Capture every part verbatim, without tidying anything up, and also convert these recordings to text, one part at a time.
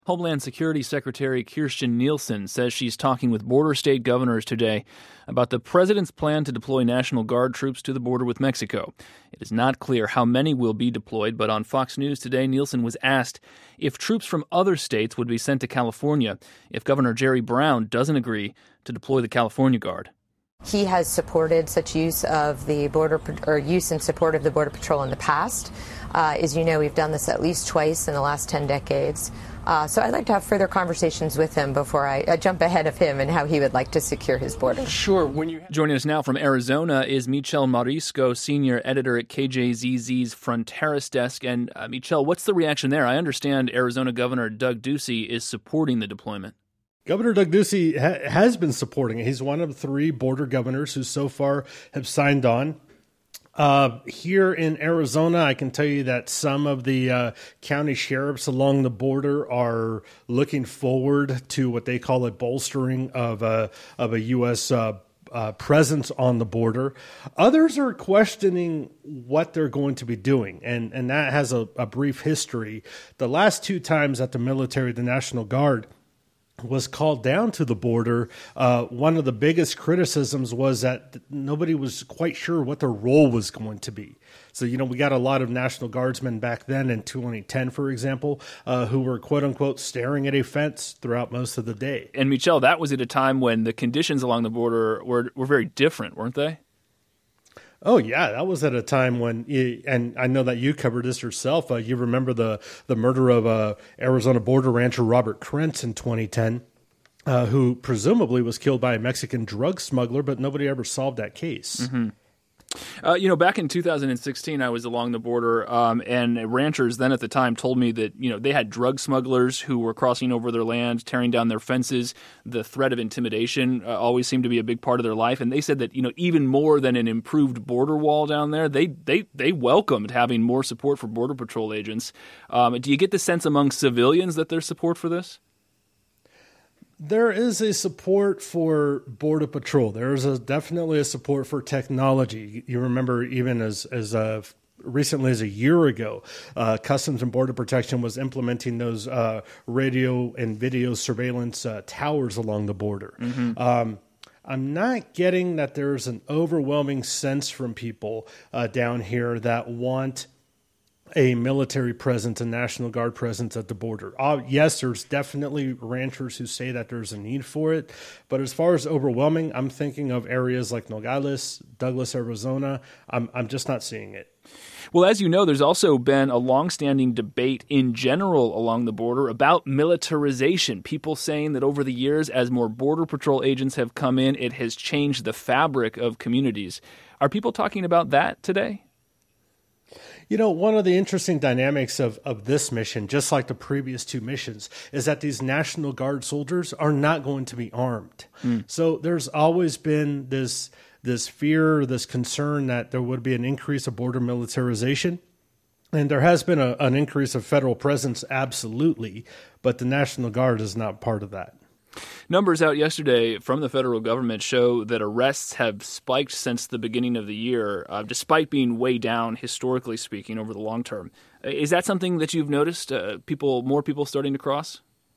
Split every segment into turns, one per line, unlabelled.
Homeland Security Secretary Kirstjen Nielsen says she's talking with border state governors today about the president's plan to deploy National Guard troops to the border with Mexico. It is not clear how many will be deployed, but on Fox News today, Nielsen was asked if troops from other states would be sent to California if Governor Jerry Brown doesn't agree to deploy the California Guard.
He has supported such use of the border or use and support of the Border Patrol in the past. Uh, as you know, we've done this at least twice in the last ten decades. Uh, so I'd like to have further conversations with him before I uh, jump ahead of him and how he would like to secure his border.
Sure. When you Joining us now from Arizona is Michel Marisco, senior editor at K J Z Z's Fronteras Desk. And uh, Michel, what's the reaction there? I understand Arizona Governor Doug Ducey is supporting the deployment.
Governor Doug Ducey ha- has been supporting it. He's one of three border governors who so far have signed on. Uh, here in Arizona, I can tell you that some of the uh, county sheriffs along the border are looking forward to what they call a bolstering of a, of a U S uh, uh, presence on the border. Others are questioning what they're going to be doing, and, and that has a, a brief history. The last two times that the military, the National Guard, was called down to the border, uh, one of the biggest criticisms was that nobody was quite sure what their role was going to be. So, you know, we got a lot of National Guardsmen back then in twenty ten, for example, uh, who were, quote unquote, staring at a fence throughout most of the day.
And, Michel, that was at a time when the conditions along the border were, were very different, weren't they?
Oh, yeah, that was at a time when, you, and I know that you covered this yourself, uh, you remember the, the murder of uh, Arizona border rancher Robert Krentz in twenty ten, uh, who presumably was killed by a Mexican drug smuggler, but nobody ever solved that case.
Mm-hmm. Uh, you know, back in two thousand sixteen, I was along the border, um, and ranchers then at the time told me that, you know, they had drug smugglers who were crossing over their land, tearing down their fences. The threat of intimidation uh, always seemed to be a big part of their life. And they said that, you know, even more than an improved border wall down there, they they they welcomed having more support for Border Patrol agents. Um, do you get the sense among civilians that there's support for this?
There is a support for Border Patrol. There is a, definitely a support for technology. You remember even as as uh, recently as a year ago, uh, Customs and Border Protection was implementing those uh, radio and video surveillance uh, towers along the border. Mm-hmm. Um, I'm not getting that there's an overwhelming sense from people uh, down here that want a military presence, a National Guard presence at the border. Uh, yes, there's definitely ranchers who say that there's a need for it. But as far as overwhelming, I'm thinking of areas like Nogales, Douglas, Arizona. I'm, I'm just not seeing it.
Well, as you know, there's also been a longstanding debate in general along the border about militarization. People saying that over the years, as more Border Patrol agents have come in, it has changed the fabric of communities. Are people talking about that today?
You know, one of the interesting dynamics of, of this mission, just like the previous two missions, is that these National Guard soldiers are not going to be armed. Mm. So there's always been this this fear, this concern that there would be an increase of border militarization. And there has been a, an increase of federal presence, absolutely, but the National Guard is not part of that.
Numbers out yesterday from the federal government show that arrests have spiked since the beginning of the year, uh, despite being way down, historically speaking, over the long term. Is that something that you've noticed, uh, people, more people starting to cross?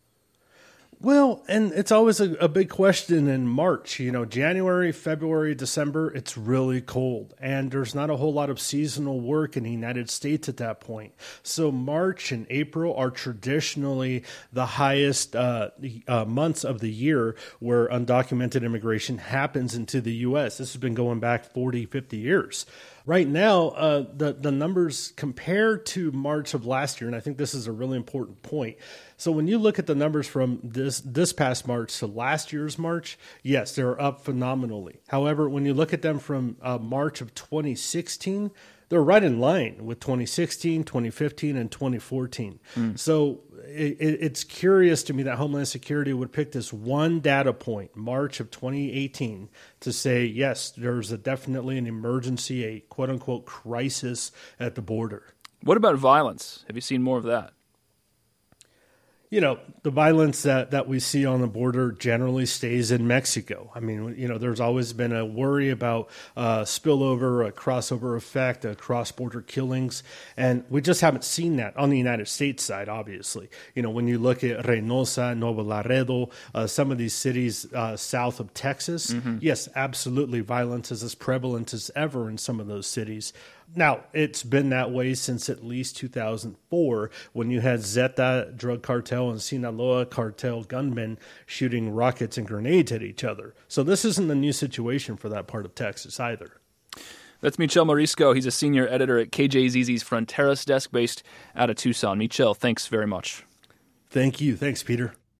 Well, and it's always a, a big question in March. You know, January, February, December, it's really cold. And there's not a whole lot of seasonal work in the United States at that point. So March and April are traditionally the highest uh, uh, months of the year where undocumented immigration happens into the U S. This has been going back forty, fifty years. Right now, uh, the, the numbers compared to March of last year, and I think this is a really important point. So when you look at the numbers from this this past March to last year's March, yes, they're up phenomenally. However, when you look at them from uh, March of twenty sixteen, they're right in line with twenty sixteen, twenty fifteen, and twenty fourteen. Mm. So it, it's curious to me that Homeland Security would pick this one data point, March of twenty eighteen, to say, yes, there's a definitely an emergency, a quote-unquote crisis at the border.
What about violence? Have you seen more of that?
You know, the violence that, that we see on the border generally stays in Mexico. I mean, you know, there's always been a worry about uh, spillover, a crossover effect, uh, cross-border killings, and we just haven't seen that on the United States side, obviously. You know, when you look at Reynosa, Nuevo Laredo, uh, some of these cities uh, south of Texas, mm-hmm. yes, absolutely, violence is as prevalent as ever in some of those cities. Now, it's been that way since at least two thousand four when you had Zeta drug cartel and Sinaloa cartel gunmen shooting rockets and grenades at each other. So this isn't a new situation for that part of Texas either.
That's Michel Morisco. He's a senior editor at K J Z Z's Fronteras desk based out of Tucson. Michel, thanks very much.
Thank you. Thanks, Peter.